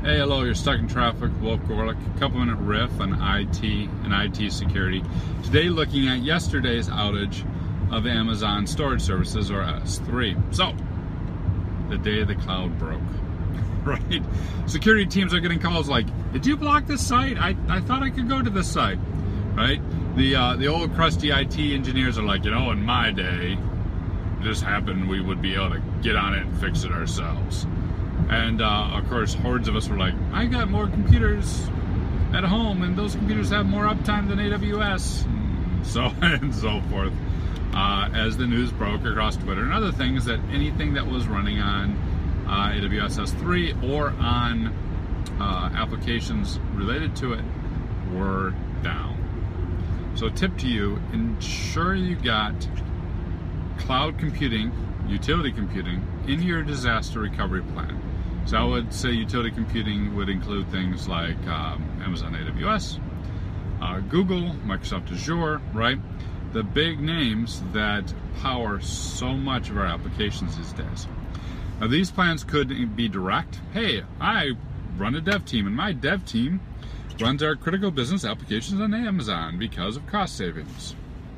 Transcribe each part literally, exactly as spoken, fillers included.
Hey, hello, you're stuck in traffic. Wolf Gorlick, a couple minute riff on I T and I T security. Today looking at yesterday's outage of Amazon Storage Services, or S three. So, the day the cloud broke, right? Security teams are getting calls like, did you block this site? I, I thought I could go to this site, right? The, uh, the old crusty I T engineers are like, you know, in my day, this happened, we would be able to get on it and fix it ourselves. And uh, of course, hordes of us were like, I got more computers at home, and those computers have more uptime than A W S, and so on and so forth. Uh, as the news broke across Twitter and other things, that anything that was running on uh, A W S S three or on uh, applications related to it were down. So tip to you, ensure you got cloud computing, utility computing, in your disaster recovery plan. So I would say utility computing would include things like um, Amazon A W S, uh, Google, Microsoft Azure, right? The big names that power so much of our applications these days. Now these plans could be direct. Hey, I run a dev team, and my dev team runs our critical business applications on Amazon because of cost savings.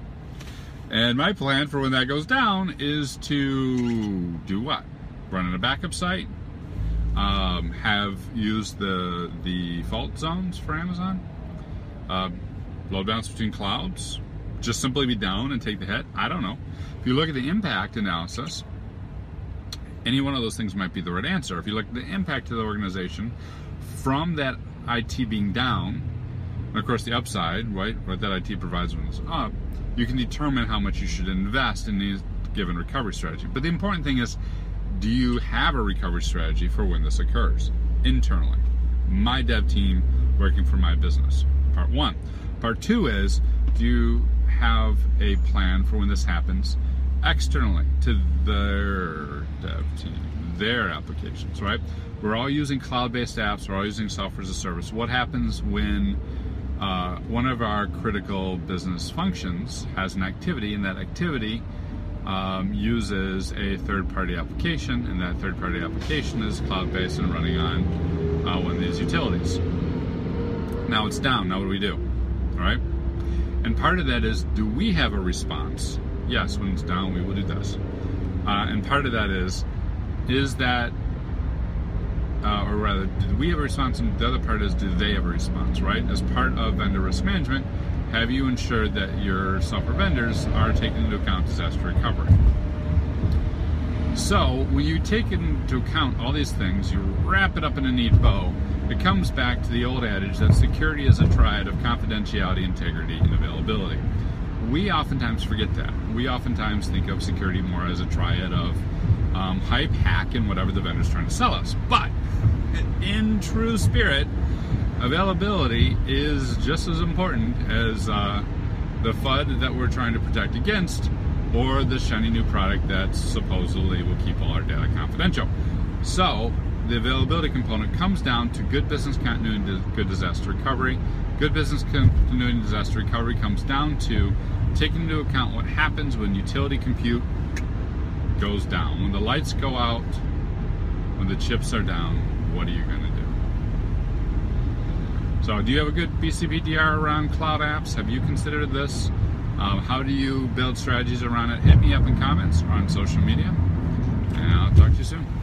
And my plan for when that goes down is to do what? Run in a backup site, um, have used the the fault zones for Amazon, uh, load balance between clouds, just simply be down and take the hit. I don't know. If you look at the impact analysis, any one of those things might be the right answer. If you look at the impact to the organization from that I T being down, and of course the upside, right, what that I T provides when it's up, you can determine how much you should invest in these given recovery strategy. But the important thing is, do you have a recovery strategy for when this occurs internally? My dev team working for my business. Part one. Part two is, do you have a plan for when this happens externally to their dev team, their applications, right? We're all using cloud-based apps. We're all using software as a service. What happens when Uh, one of our critical business functions has an activity, and that activity um, uses a third-party application, and that third-party application is cloud-based and running on uh, one of these utilities. Now it's down. Now what do we do? All right? And part of that is, do we have a response? Yes, when it's down, we will do this. Uh, and part of that is, is that Uh, or rather, did we have a response? And the other part is, do they have a response, right? As part of vendor risk management, have you ensured that your software vendors are taking into account disaster recovery? So, when you take into account all these things, you wrap it up in a neat bow, it comes back to the old adage that security is a triad of confidentiality, integrity, and availability. We oftentimes forget that. We oftentimes think of security more as a triad of um, hype, hack, and whatever the vendor's trying to sell us. But in true spirit, availability is just as important as uh, the F U D that we're trying to protect against, or the shiny new product that supposedly will keep all our data confidential. So the availability component comes down to good business continuity and good disaster recovery. Good business continuity and disaster recovery comes down to taking into account what happens when utility compute goes down. When the lights go out, when the chips are down, what are you going to do? So, do you have a good B C P D R around cloud apps? Have you considered this? Um, how do you build strategies around it? Hit me up in comments or on social media, and I'll talk to you soon.